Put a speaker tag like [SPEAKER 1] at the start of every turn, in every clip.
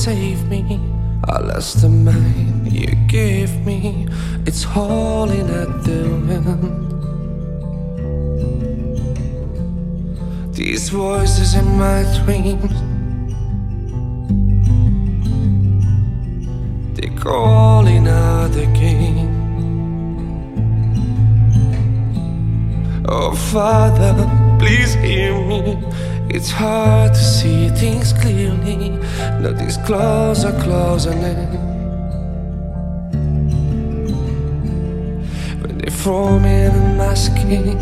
[SPEAKER 1] save me. I lost the mind you gave me. It's hauling at the wind. These voices in my dreams, they're calling out again. Oh Father, please hear me. It's hard to see things clearly. Nothing's closer now. When they throw me in my skin,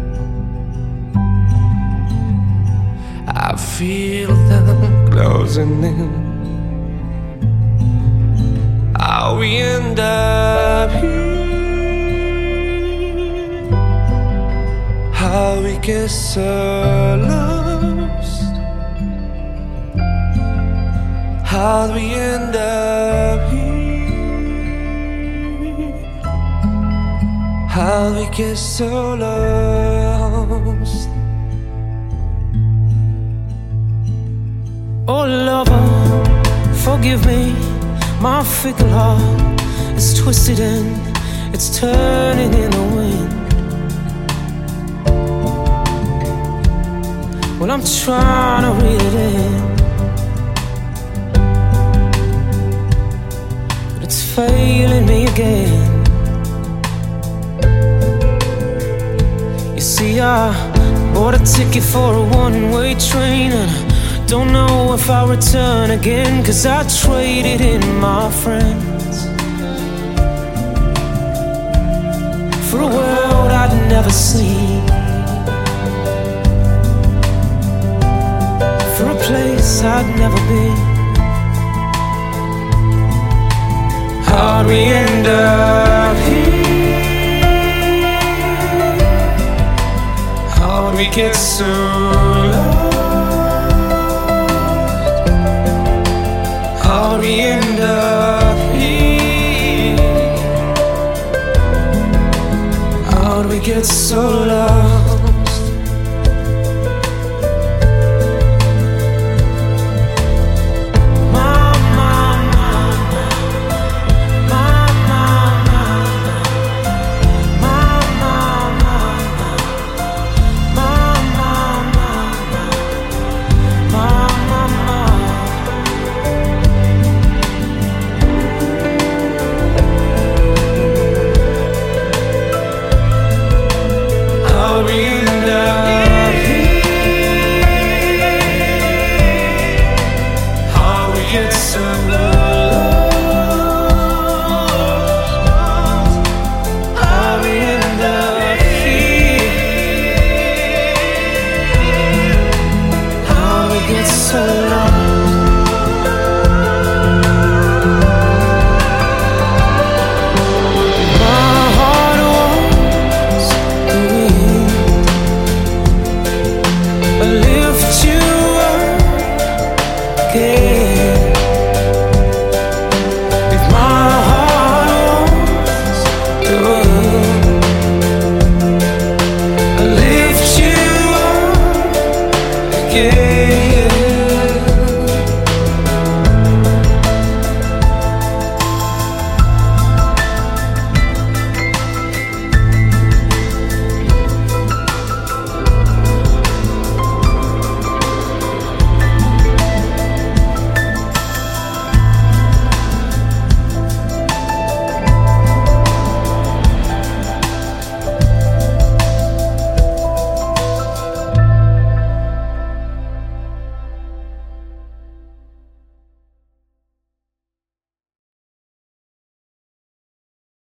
[SPEAKER 1] I feel them closing in. How we end up here, how we get so lost, how we end up here, how we get so lost.
[SPEAKER 2] Oh lover, forgive me, my fickle heart is twisted and it's turning in the wind. Well, I'm trying to read it in, but it's failing me again. You see, I bought a ticket for a one-way train, and I don't know if I'll return again, 'cause I traded in my friends for a world I'd never seen, for a place I'd never been. How'd we end up here? How'd we get so lost? How'd we end up here? How'd we get so lost?